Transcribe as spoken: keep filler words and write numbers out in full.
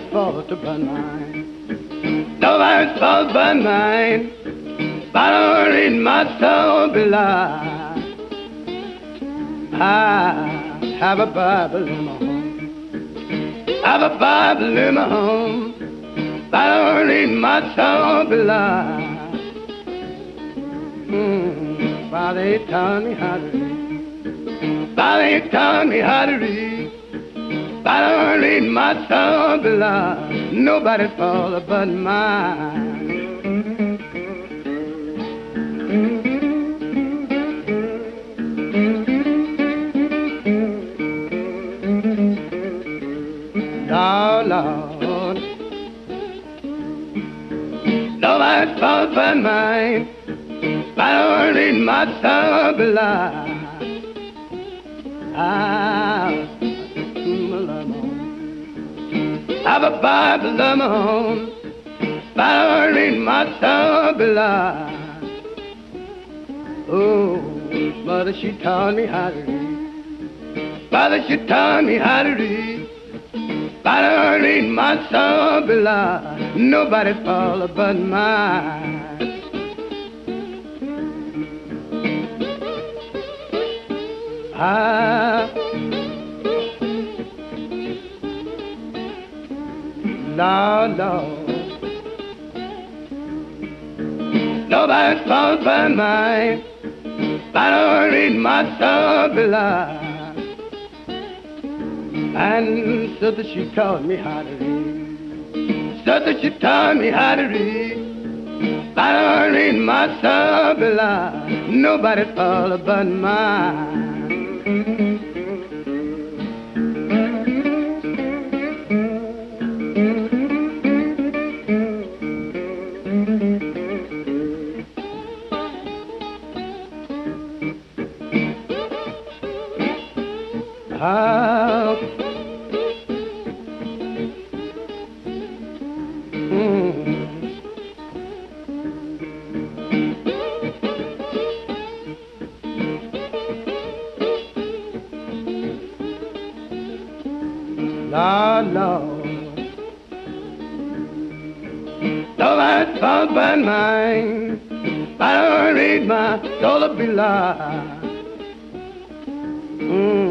fault but mine. Nobody's fault but mine. But I don't read my soul belie. I have a Bible in my home. I have a Bible in my home. But I don't read my soul belie. Mm, Father, he taught me how to read. Father, he taught me how to read. But I don't read my soul belie. Nobody's fault but mine. Oh, Lord, nobody's fault but mine. But I don't read my soul belie. I have a Bible of my own, but I don't read my soul belie. Oh, mother, she taught me how to read. Father, she taught me how to read. But I don't read my soul belie. Nobody's fault but mine. Ah, Lord, Lord, nobody's fault but mine. But I don't read my soul belie. And so that she taught me how to read. So that she taught me how to read. But I don't read my soul belie. Nobody's fault but mine. Ah, mm. Lord, Lord, nobody's fault but mine. But I don't read my soul belie. Mm.